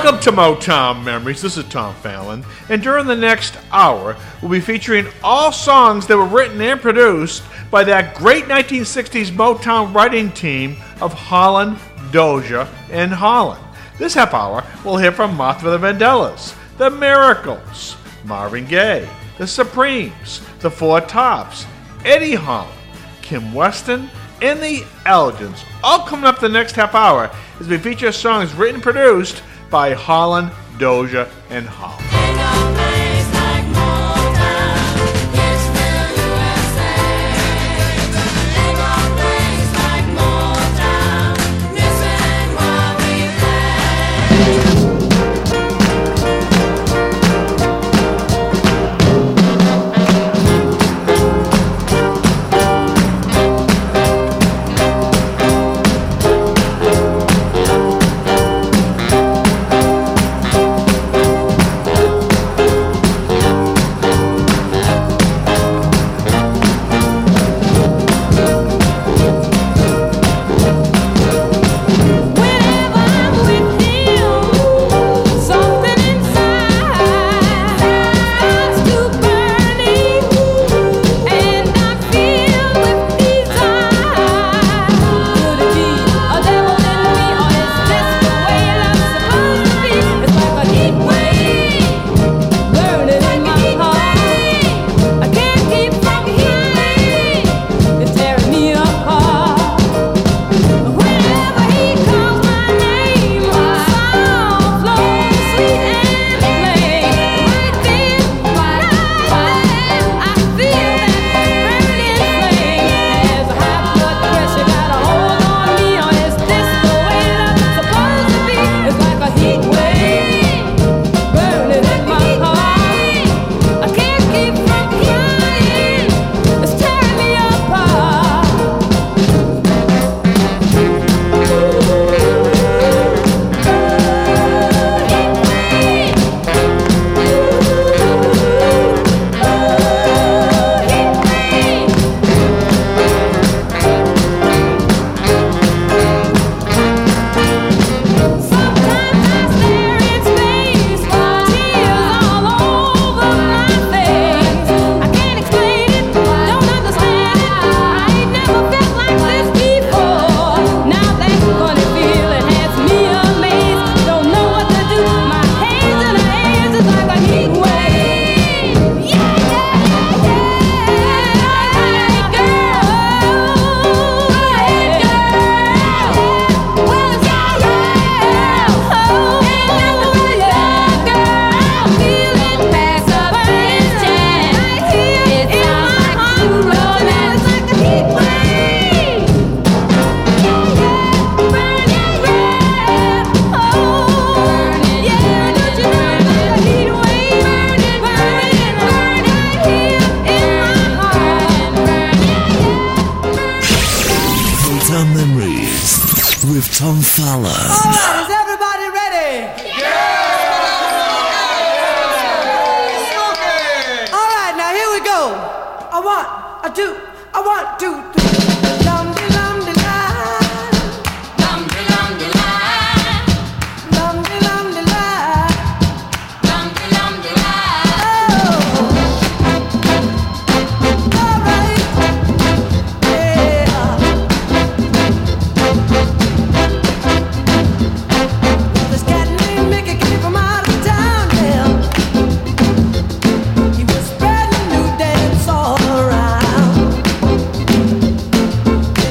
Welcome to Motown Memories. This is Tom Fallon, and during the next hour, we'll be featuring all songs that were written and produced by that great 1960s Motown writing team of Holland, Dozier, and Holland. This half hour, we'll hear from Martha the Vandellas, The Miracles, Marvin Gaye, The Supremes, The Four Tops, Eddie Holland, Kim Weston, and The Elgins. All coming up the next half hour as we feature songs written and produced by Holland, Dozier, and Holland. Tom Fallon. All right, is everybody ready? Yeah! All right, now here we go. A one, a two, a one, two, three. Dum de dum de la. Dum de dum de la. Dum de dum de la. Dum de dum de la. Oh. All right. Yeah. This cat named Mickey came from out of town, yeah. He was spreading new dance all around.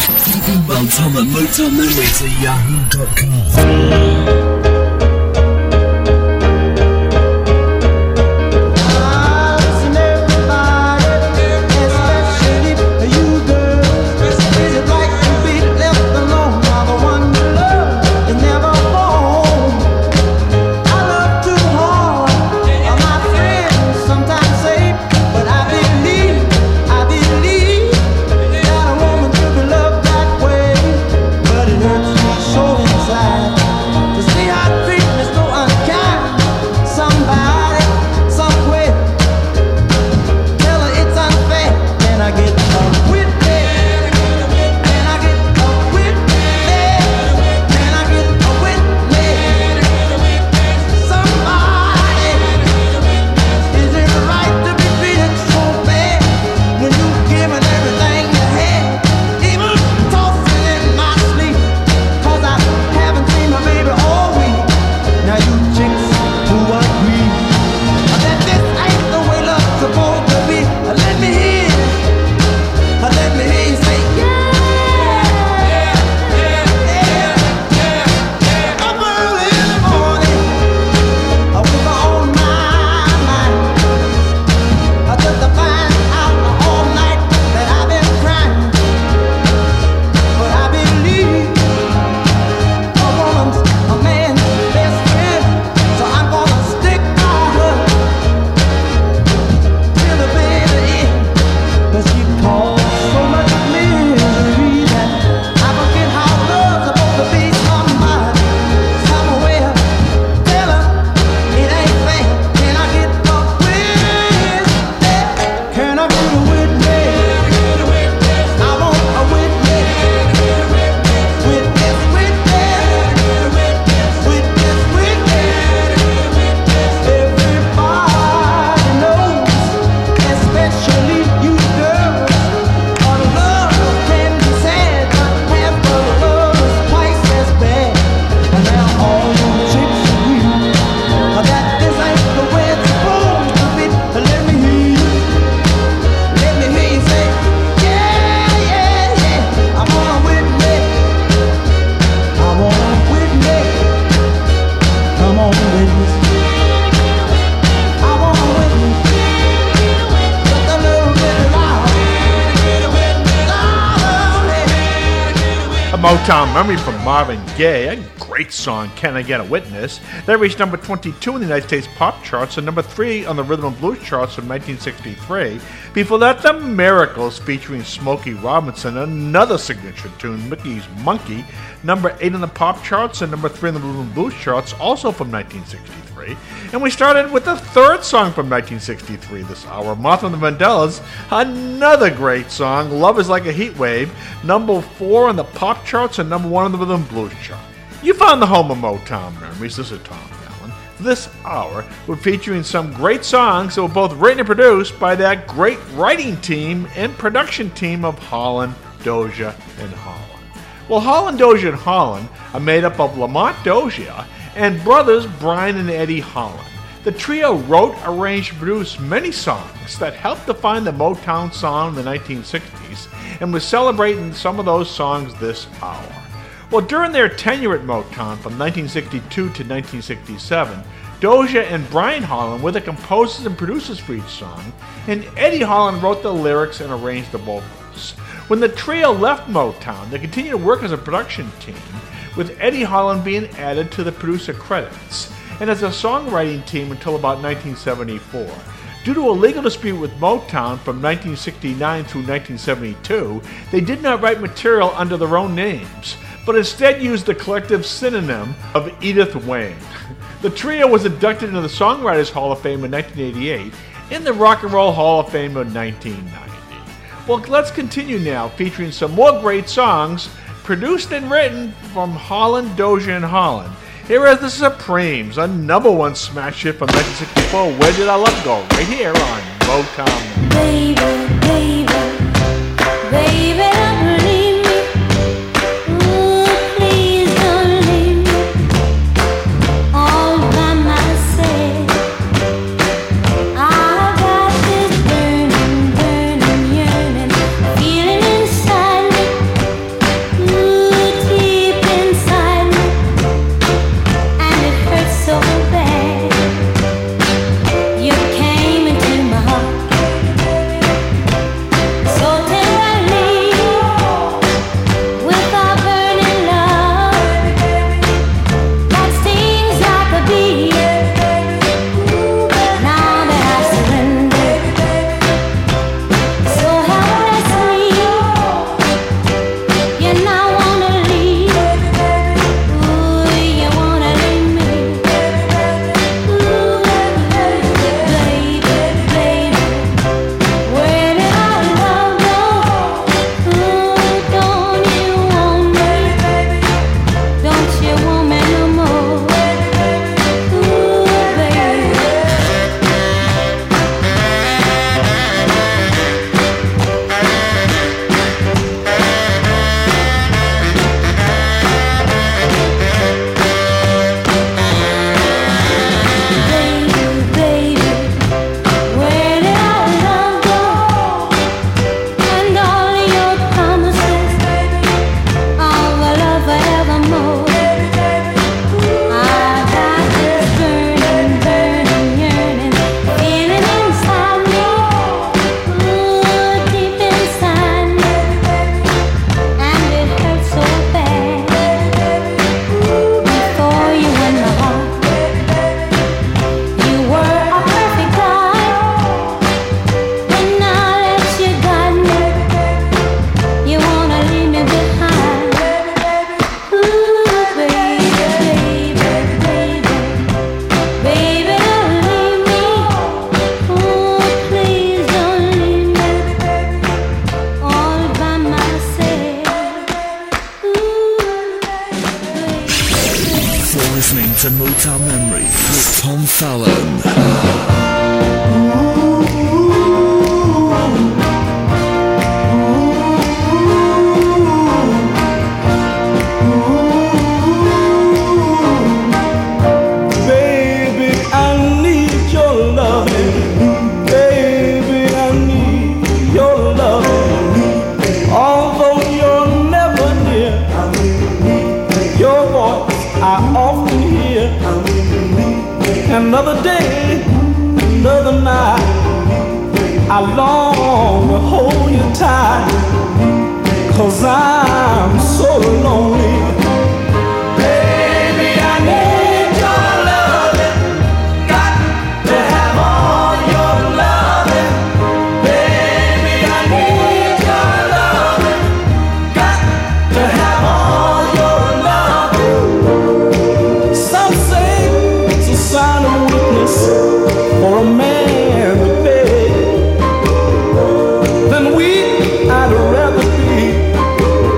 Email Tom at motownmemories@yahoo.com. Motown Memory from Marvin Gaye, a great song, Can I Get a Witness? That reached number 22 in the United States pop charts and number 3 on the rhythm and blues charts from 1963. Before that, The Miracles featuring Smokey Robinson, another signature tune, Mickey's Monkey, number 8 on the pop charts and number 3 on the rhythm and blues charts, also from 1963. And we started with the third song from 1963 this hour, Martha and the Vandellas, another great song, Love is Like a Heat Wave, number 4 on the pop charts and number 1 on the rhythm and blues chart. You found the home of Motown Memories. This is Tom Fallon. This hour, we're featuring some great songs that were both written and produced by that great writing team and production team of Holland, Dozier, and Holland. Well, Holland, Dozier, and Holland are made up of Lamont Dozier and brothers Brian and Eddie Holland. The trio wrote, arranged, and produced many songs that helped define the Motown sound in the 1960s, and we're celebrating some of those songs this hour. Well, during their tenure at Motown from 1962 to 1967, Dozier and Brian Holland were the composers and producers for each song, and Eddie Holland wrote the lyrics and arranged the vocals. When the trio left Motown, they continued to work as a production team, with Eddie Holland being added to the producer credits, and as a songwriting team until about 1974. Due to a legal dispute with Motown from 1969 through 1972, they did not write material under their own names, but instead used the collective synonym of Edith Wayne. The trio was inducted into the Songwriters Hall of Fame in 1988 and the Rock and Roll Hall of Fame in 1990. Well, let's continue now, featuring some more great songs produced and written from Holland, Dozier, and Holland. Here are the Supremes, a number one smash hit from 1964, Where Did Our Love Go? Right here on Motown. Baby, baby, baby, don't leave me. Ooh, please don't leave me all by myself. I've got this burning, burning yearning feeling inside me. listening to Motown Memories with Tom Fallon. Baby, I need your loving. Baby, I need your loving. Although you're never near, your voice I often hear. Another day, another night, I long to hold you tight, 'cause I'm so lonely. Baby, I need your loving. Got to have all your loving. Baby, I need your loving. Got to have all your loving. Some say it's a sign of weakness for a man to beg. Then weak I'd rather be.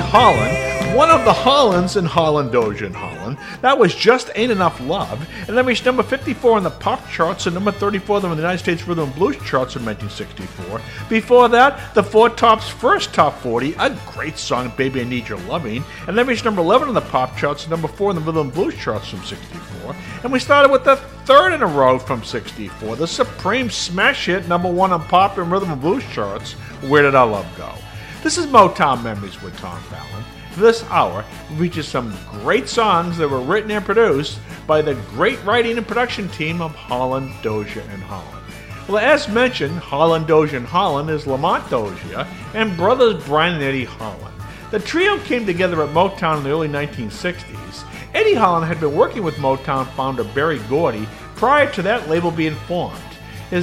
Holland, one of the Hollands in Holland, Doja and Holland. That was Just Ain't Enough Love, and that reached number 54 on the pop charts and number 34 on the United States Rhythm and Blues charts in 1964. Before that, the Four Tops' first top 40, a great song, Baby I Need Your Loving, and that reached number 11 on the pop charts and number 4 on the Rhythm and Blues charts from 64. And we started with the third in a row from 64, the supreme smash hit, number 1 on pop and Rhythm and Blues charts, Where Did Our Love Go? This is Motown Memories with Tom Fallon. This hour features some great songs that were written and produced by the great writing and production team of Holland, Doja, and Holland. Well, as mentioned, Holland, Doja, and Holland is Lamont Dozier and brothers Brian and Eddie Holland. The trio came together at Motown in the early 1960s. Eddie Holland had been working with Motown founder Berry Gordy prior to that label being formed. His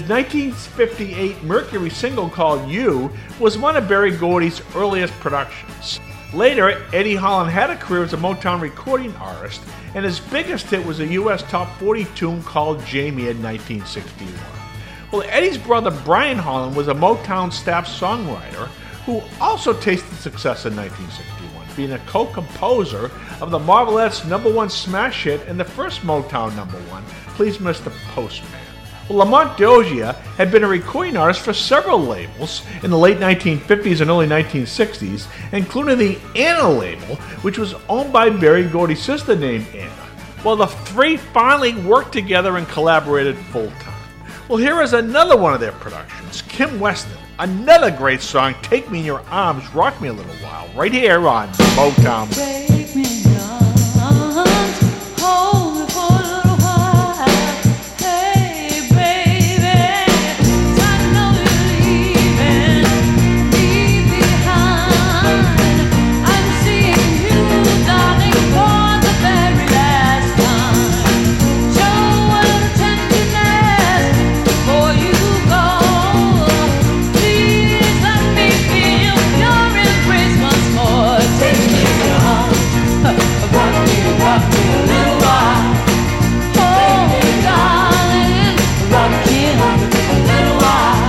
1958 Mercury single called You was one of Berry Gordy's earliest productions. Later, Eddie Holland had a career as a Motown recording artist, and his biggest hit was a U.S. Top 40 tune called Jamie in 1961. Well, Eddie's brother Brian Holland was a Motown staff songwriter who also tasted success in 1961, being a co-composer of the Marvelettes' number 1 smash hit and the first Motown number 1, Please Mr. Postman. Well, Lamont Dozier had been a recording artist for several labels in the late 1950s and early 1960s, including the Anna label, which was owned by Berry Gordy's sister named Anna. Well, the three finally worked together and collaborated full-time. Well, here is another one of their productions, Kim Weston, another great song, Take Me in Your Arms, Rock Me a Little While, right here on Motown. Take me in your arms, hold me for a little while. Hey, baby, I know you're leaving me behind. I'm seeing you, darling, for the very last time. Show a little tenderness before you go. Please let me feel your embrace once more. Take me in your arms. Rock me a little while. Oh, darling, rock me a little while.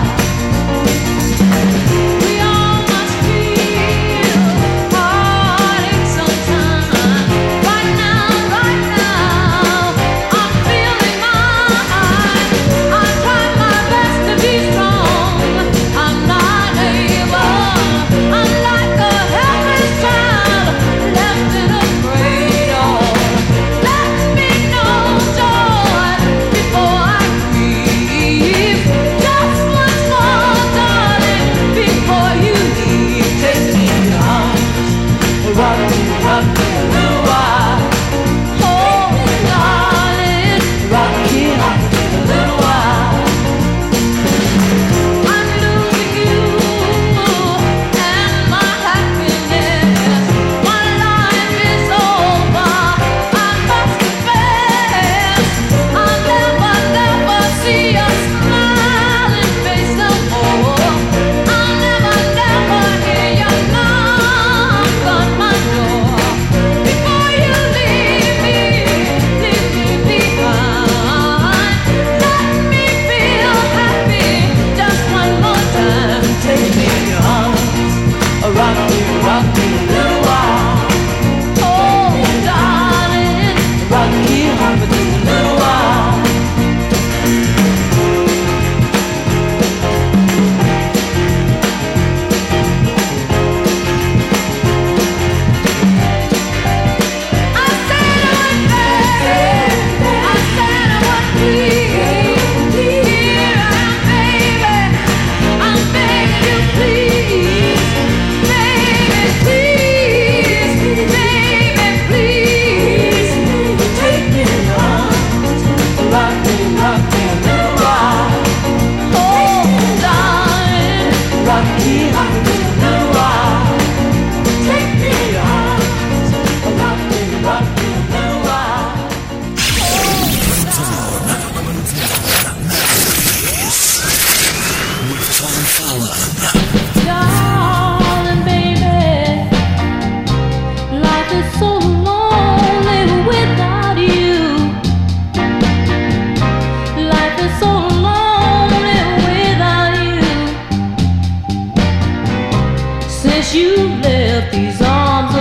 We all must feel heartache sometime. Right now, I'm feeling mine. I try my best to be strong. I'm not able. I'm like a helpless child left in a cradle. Let me know joy before I grieve. Just once more, darling, before you leave. Take me in your arms, rock me a little while. Oh, darling, rock me a little while. I'm losing you and my happiness. My life is over. I must confess, I'll never see your smiling face no more. I'll never hear your knock on my door. Before you leave me behind. Let me feel happy just one more time. Take me in your arms, rock me a little while. Oh, darling, rock me for just a little while. I said I would beg, I said I would plead. Here I am, baby, I'm begging you, please, baby, please, take me in your arms, rock me a little while. Oh, darling, rock me a little while. Take me in your arms, rock me a little while. With Tom Fallon. Darling, baby, life is so lonely without you. Life is so lonely without you. Since you left these arms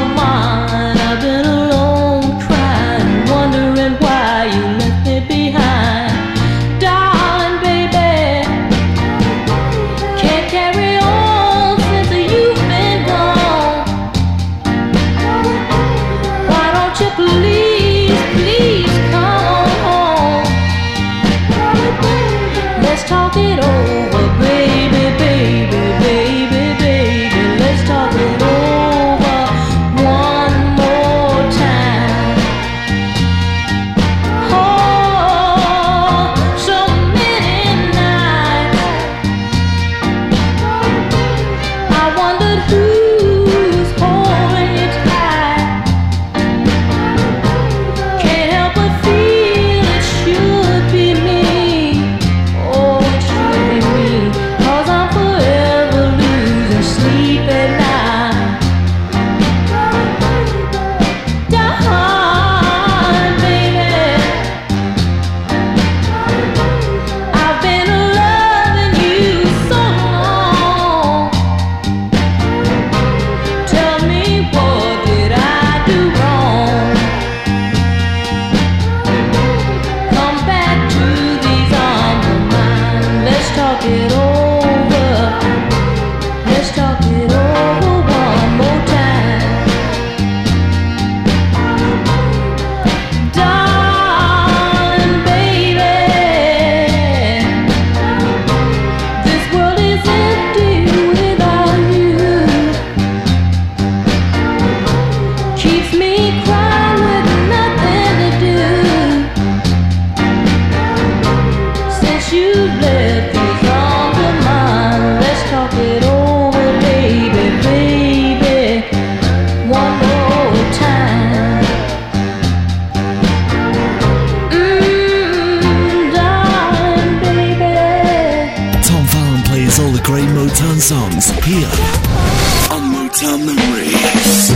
it over. Let's talk it over one more time. Darling baby, this world is empty without you. Keeps me crying with nothing to do. Since you left these arms of mine, let's talk it over, baby, baby, one more time. Darling baby. Tom Fallon plays all the great Motown songs here on Motown Memories.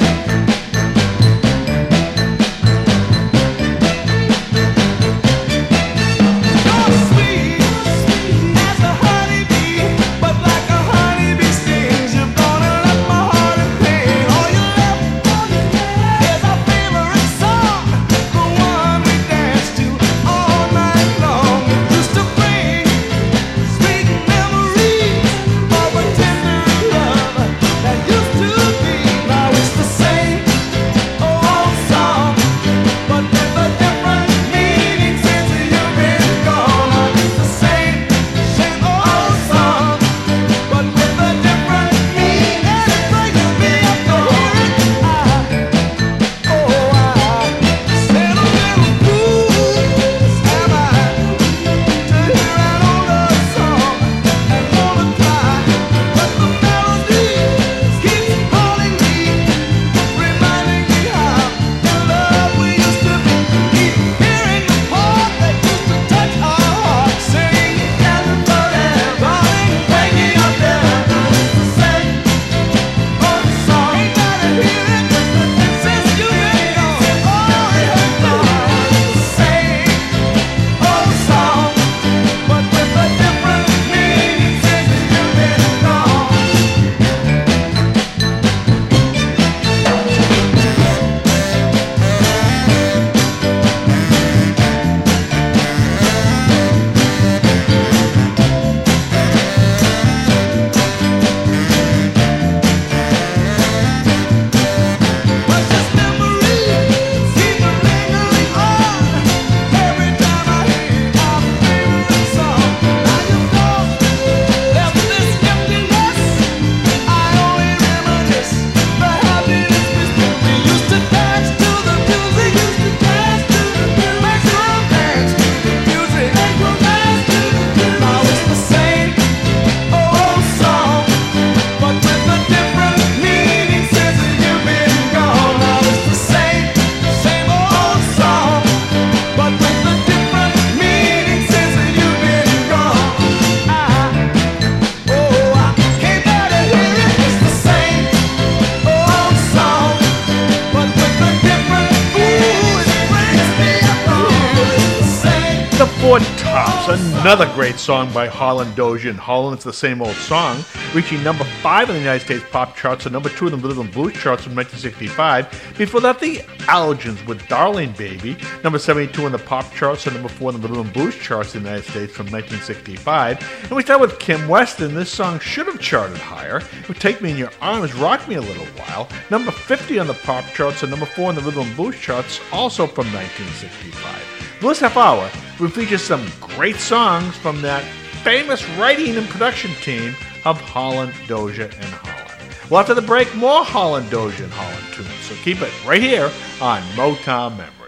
Another great song by Holland Dozier, and Holland, It's the Same Old Song, reaching number 5 in the United States pop charts and number 2 in the rhythm and blues charts from 1965. Before that, the Allergens with Darling Baby, number 72 in the pop charts and number 4 in the rhythm and blues charts in the United States from 1965. And we start with Kim Weston. This song should have charted higher. It would Take Me in Your Arms, Rock Me a Little While, number 50 on the pop charts and number 4 in the rhythm and blues charts, also from 1965. This half hour, we feature some great songs from that famous writing and production team of Holland, Dozier, and Holland. Well, after the break, more Holland, Dozier, and Holland tunes. So keep it right here on Motown Memories.